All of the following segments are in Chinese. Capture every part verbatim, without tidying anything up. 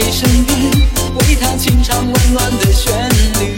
身边，为他轻唱温暖的旋律。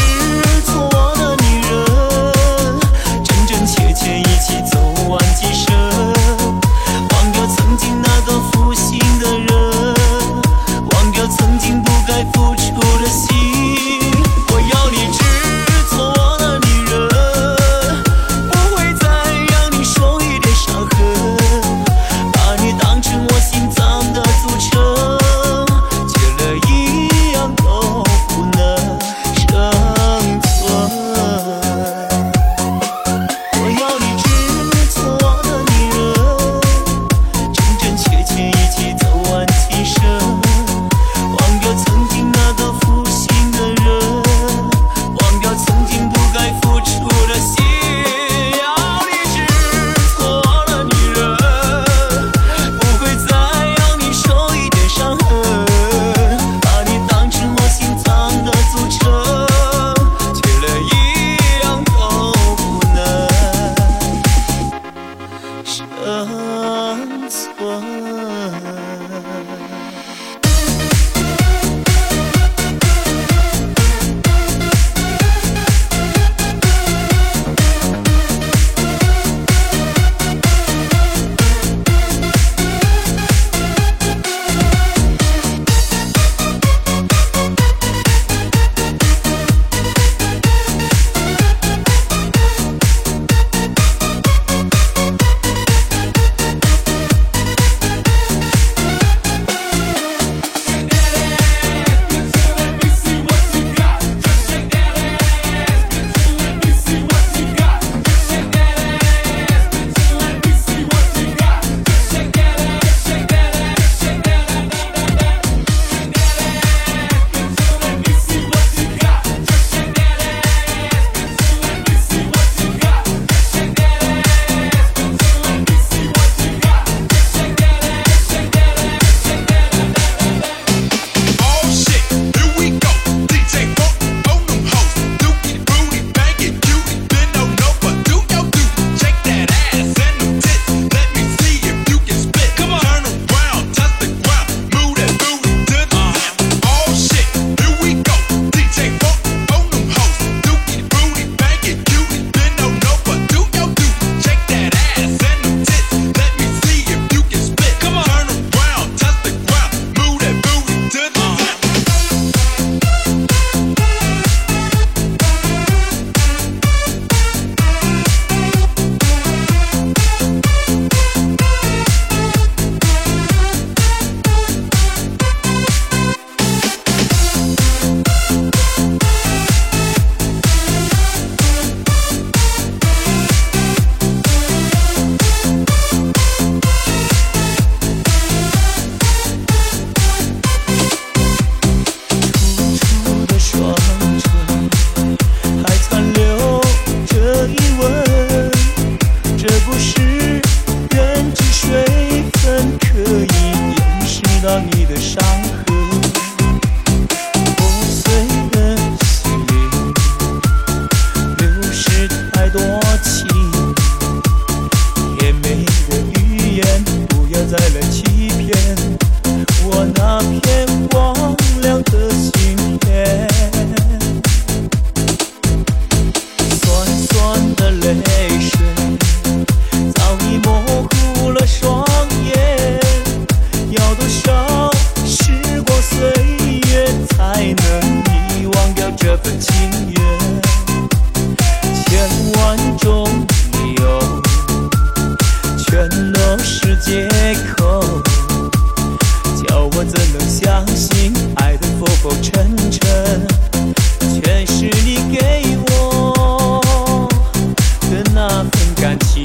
一起走完几生。 份情缘，千万种理由全都是借口，叫我怎能相信爱的浮浮沉沉，全是你给我的那份感情。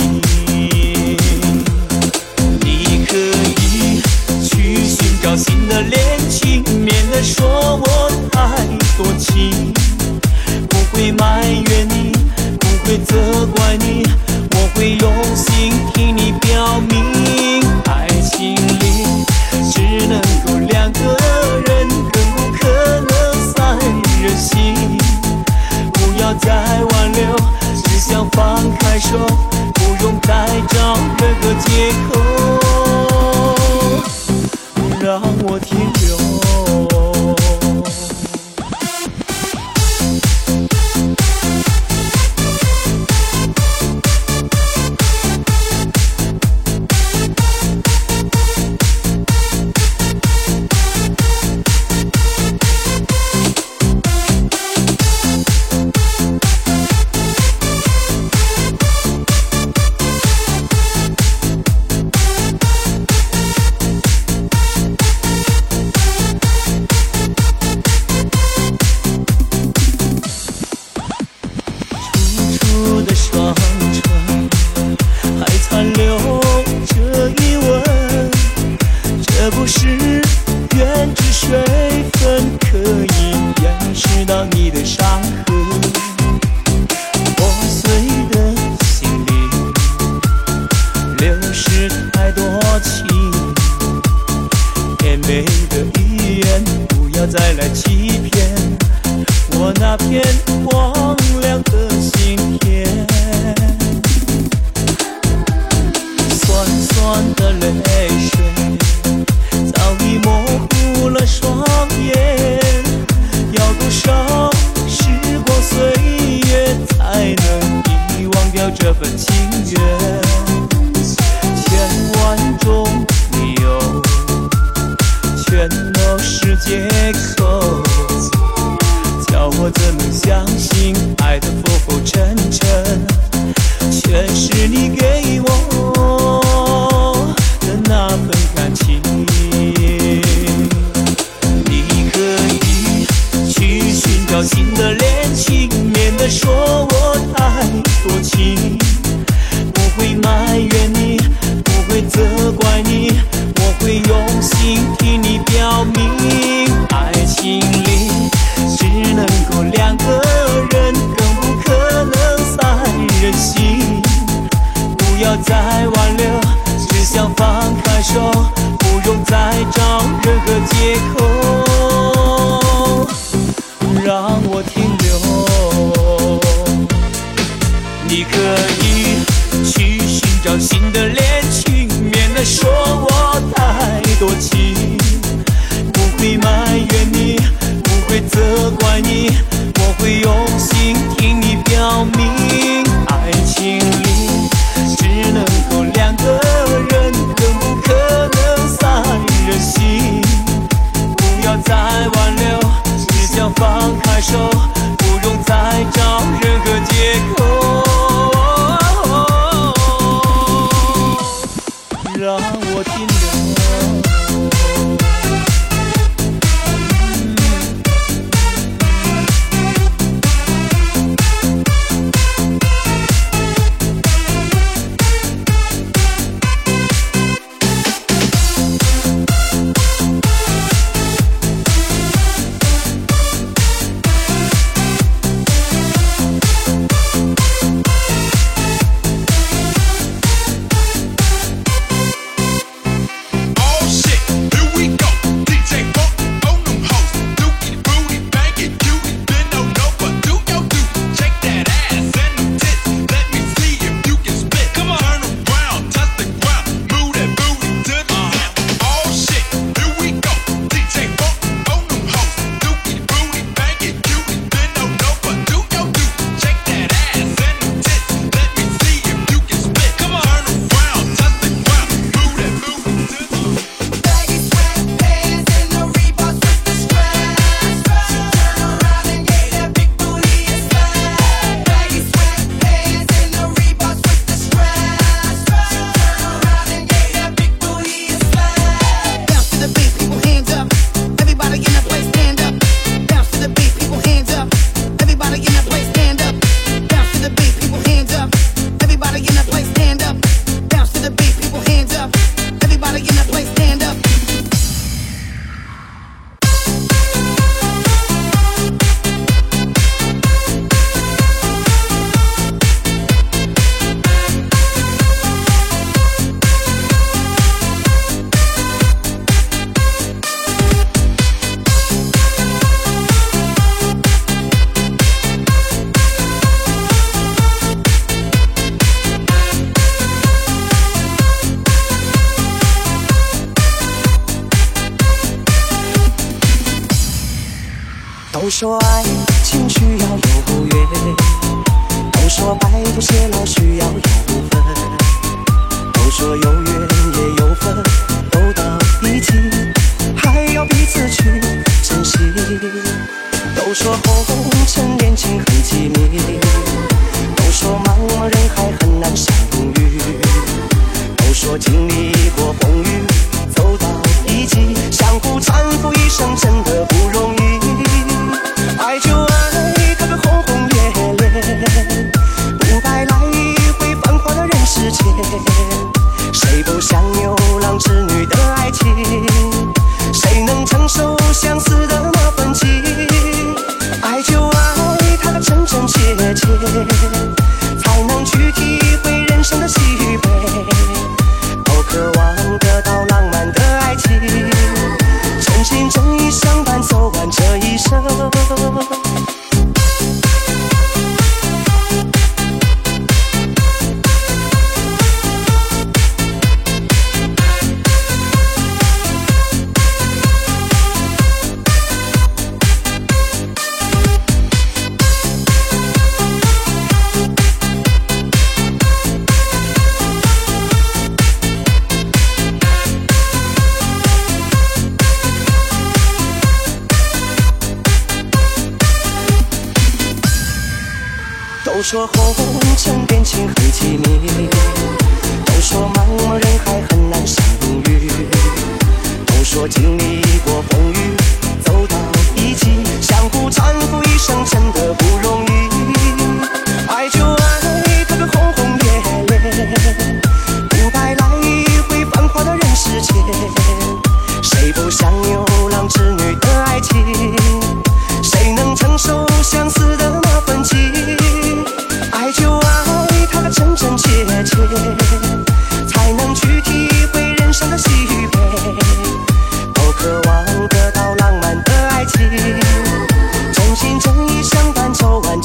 你可以去寻找新的恋情，免得说我太多情，不会埋怨你，不会责怪你，我会用心替你表明，爱情里只能够两个人，更不可能三人行。不要再挽留，只想放开手，不用再找任何借口，让我停留。这不是胭脂水分可以掩饰到你的伤痕，破碎的心灵流失太多情，甜美的语言不要再来欺骗我那片荒凉的心田，酸酸的泪水早已模糊了双眼，要多少时光岁月才能遗忘掉这份情缘，千万种理由全都是借口，叫我怎能相信爱的浮浮沉沉，全是你给我的那份感情。新的恋情，免得说我太多情，不会埋怨你，不会责怪你，我会用心替你表明，爱情里只能够两个人，更不可能三人行，不要再挽留，只想放开手，不用再找任何借口，让我停留。你可以去寻找新的恋情，免得说我太多情， 说爱情需要有缘，都说白头偕老需要有分，都说有缘也有分，都到一起还要彼此去珍惜。都说红尘恋情很机密，都说茫茫人海很难相遇，都说经历过风雨走到一起，相互搀扶一生真的不容易。爱就爱它个轰轰烈烈，不带来回繁华的人世间，谁不想牛郎织女的爱情，谁能承受相思的那份情。爱就爱它个真真切切，才能去体会人生的喜悲，都渴望得到浪漫的爱情，真心真意相伴走完这一生。都说红尘恋情很机密，都说茫茫人海很难相遇，都说经历过风雨走到一起，相互搀扶一生真的不容易。爱就爱它个轰轰烈烈，不带来回繁华的人世间，谁不想牛郎织女的爱情，谁能承受相思的那份情。爱就爱它个真真切切，才能去体会人生的喜悲，都渴望得到浪漫的爱情，真心真意相伴走完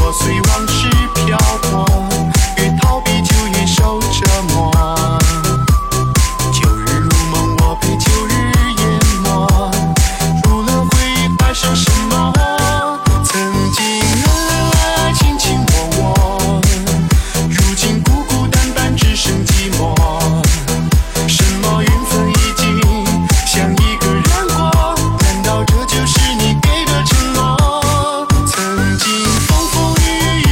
破碎往事漂泊，越逃避就越受折磨。旧日如梦，我被旧日淹没，入了回忆，还剩什么？曾经恩恩爱卿卿我我，如今孤孤单单只剩寂寞。什么缘分已经像一个人过，难道这就是你给的承诺？曾经风风雨雨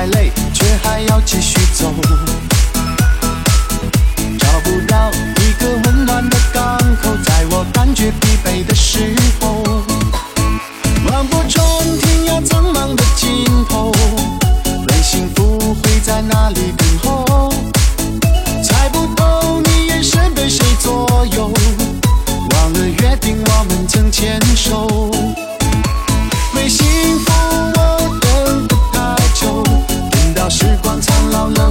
再累，却还要继续走。找不到一个温暖的港口，在我感觉疲惫的时候，望不穿天涯苍茫的尽头，问幸福会在哪里等候？猜不透你眼神被谁左右，忘了约定我们曾牵手。为幸福我等得太久，等到时光苍老了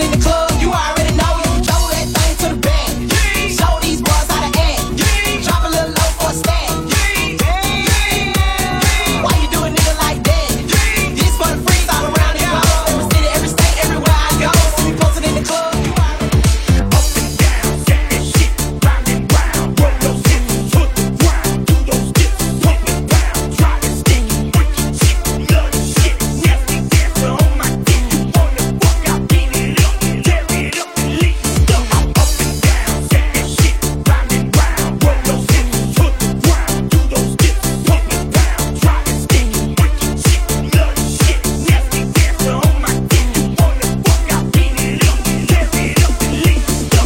in the club, you already know. You throw that thing to the back. Show these boys how to act. Drop a little low for a stack. Why you do a nigga like that? This for the freaks all around the globe. Every city, every state, everywhere I go. See me posted in the club, you already know. Up and down, shake that shit, round and round. Roll those hips to the ground, do those dips, pump and pound. Try to stick with your chick, love the shit, nasty dancer on my dick. You wanna fuck, I beat it up, tear it up and leave stuff. Up and down, shake that shit, round and round. Roll those hips to the ground, do those dips, pump and pound. Try to stick with your chick, love the shit, nasty dancer on my dick. You wanna fuck, I beat it up, tear it up and leave stuff.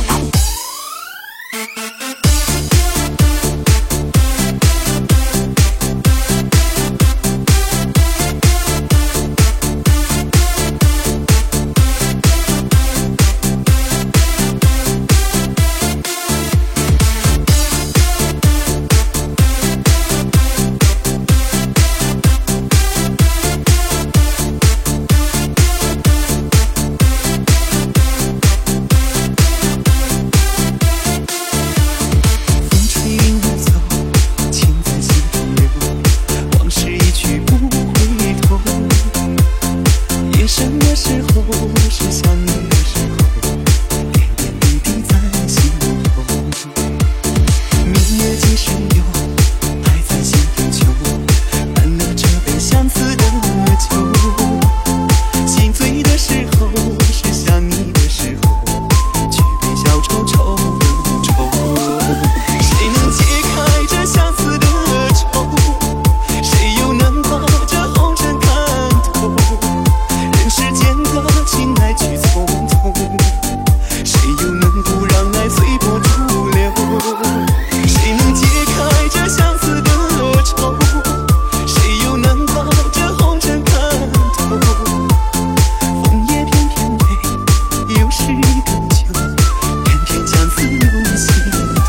风吹云儿走，情在心头流，往事一去不回头。夜深的时候，是想你的时候，点点滴滴在心头。明月几时有，爱在心头秋，满了这杯相思的酒。心醉的时候，是想你的时候，举杯消愁愁更愁。谁能解开这相思的愁？谁又能把这红尘看透？人世间的情来去匆匆，谁又能不让爱随波逐流？谁能解开这相思的愁？谁又能把这红尘看透？枫叶片片配，又是一个秋，偏偏相思涌心头。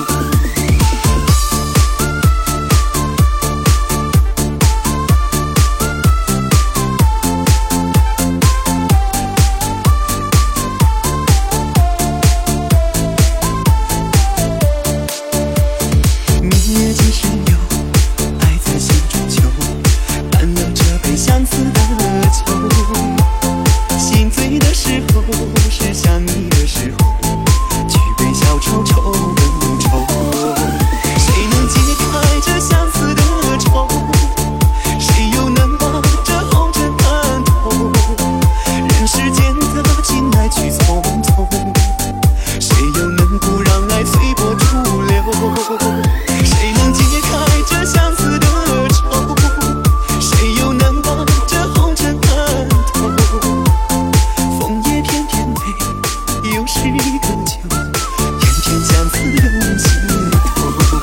明月几时有，爱在心中秋，满了这杯相思的酒。心醉的时候，是想你的时候，举杯消愁愁更愁。谁能解开这相思的愁？谁又能把这红尘看透？人世间的情来去匆匆，谁又能不让爱随波逐流？谁能解开这相思的愁？谁又能把这红尘看透？枫叶片片配，又是一个秋，偏偏相思涌心头。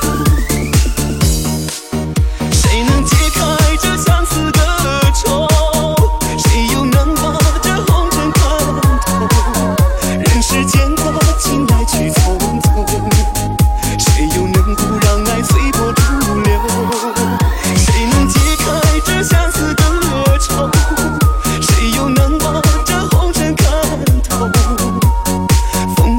谁能解开这相思的愁？谁又能把这红尘看透？人世间的情来去匆匆，谁又能不让爱随波逐流？谁能解开这相思的愁？谁又能把这红尘看透？枫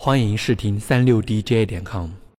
欢迎试听三六 D J 点 com。